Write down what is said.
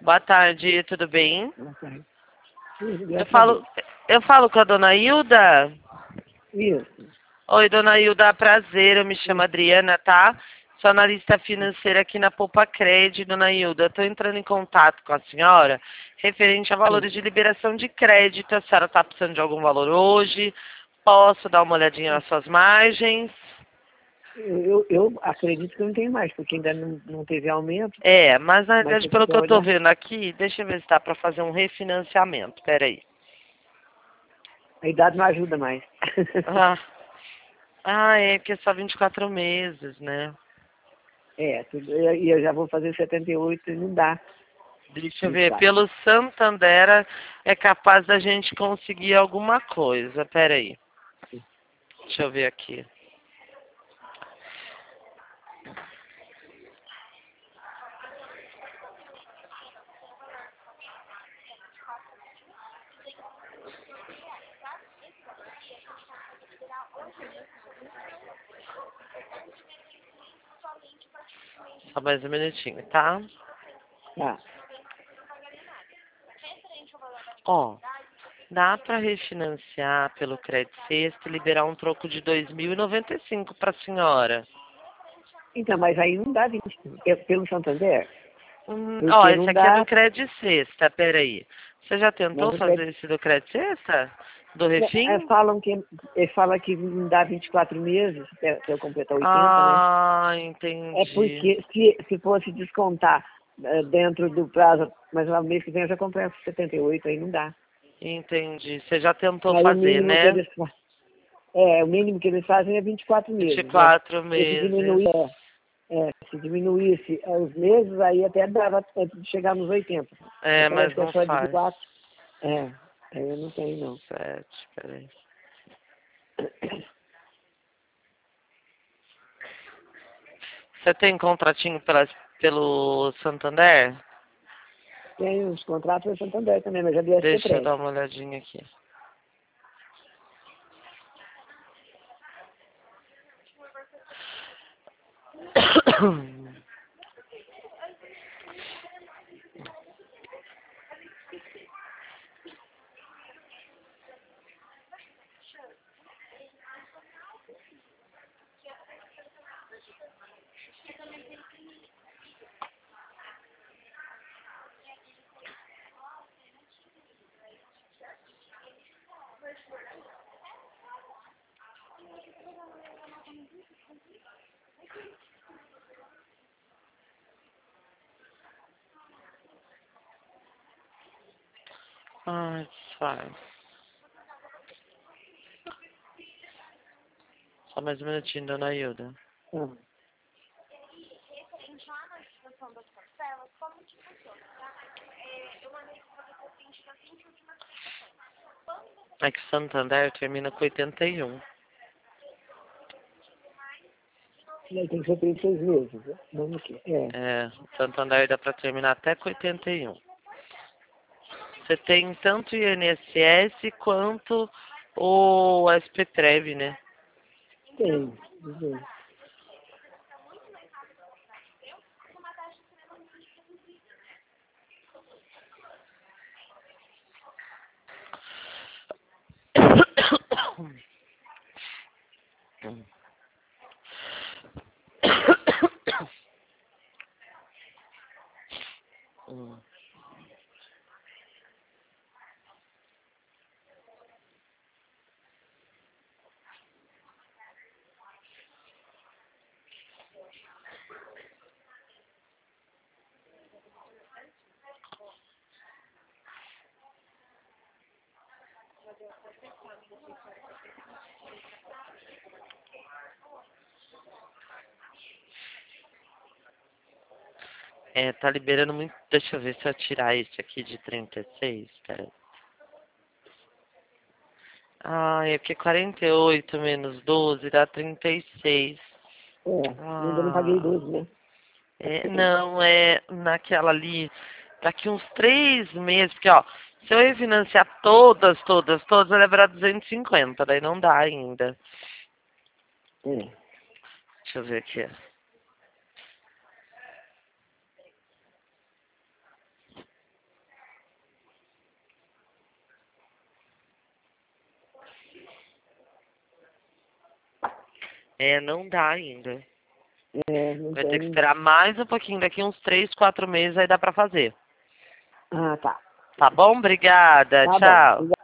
Boa tarde, tudo bem? Boa tarde. Eu falo, eu falo com a dona Hilda. Isso. Oi, dona Hilda, prazer, eu me chamo Adriana, tá? Sou analista financeira aqui na Poupa Cred, dona Hilda. Estou entrando em contato com a senhora referente a valores de liberação de crédito. A senhora está precisando de algum valor hoje? Posso dar uma olhadinha nas suas margens? Eu acredito que não tem mais, porque ainda não teve aumento. É, mas na Mas verdade, se pelo que eu quiser estou olhar. vendo aqui, deixa eu ver se dá para fazer um refinanciamento. Peraí. A idade não ajuda mais. É porque é só 24 meses, né? E eu já vou fazer 78 e não dá. Deixa eu ver, 24. pelo Santander é capaz da gente conseguir alguma coisa. Peraí. Deixa eu ver aqui. Só mais um minutinho, tá? Tá. Ó, dá para refinanciar pelo Crédito Sexta e liberar um troco de 2.095 para a senhora. Então, mas aí não dá 20. Pelo Santander? Ó, Porque esse não aqui é dá. do Crédito Sexta, peraí. Você já tentou Mas o fazer esse do Crédito Sexta? Do Refim? fala que não dá 24 meses até eu completar 80, né? Ah, É entendi. porque se fosse descontar dentro do prazo, mas lá no mês que vem eu já comprei 78, aí não dá. Entendi. Você já tentou Aí fazer, né? o mínimo que eles fazem é 24 meses, né? 24 Porque se meses. diminuir, se diminuísse os meses, aí até dava tempo de chegar nos 80. Mas É, parece mas que é não só de faz. 24. Aí eu não tenho não. 7, peraí. Você tem contratinho pelo Santander? Tenho os contratos do Santander também, mas já do SP Deixa eu Prévio. dar uma olhadinha aqui. Ai, sai. Só mais um minutinho, dona Hilda. Ah. É que o Santander termina com 81. E aí tem que ser 36 meses, né? Vamos aqui. É, o Santander dá pra terminar até com 81. Você tem tanto o INSS quanto o SPTREV, né? Tem. É, tá liberando muito. Deixa eu ver se eu tirar esse aqui de 36. Pera. Ah, é porque 48 menos 12 dá 36. Ainda não paguei Ah, 12, né? não, é naquela ali. Daqui uns 3 meses, porque ó, se eu refinanciar todas, vai levar 250, daí não dá ainda. É. Deixa eu ver aqui. É, não dá ainda. Não Vai ter que tem. esperar mais um pouquinho, daqui uns 3, 4 meses aí dá pra fazer. Ah, tá. Tá bom? Obrigada. Tá bom. Tchau.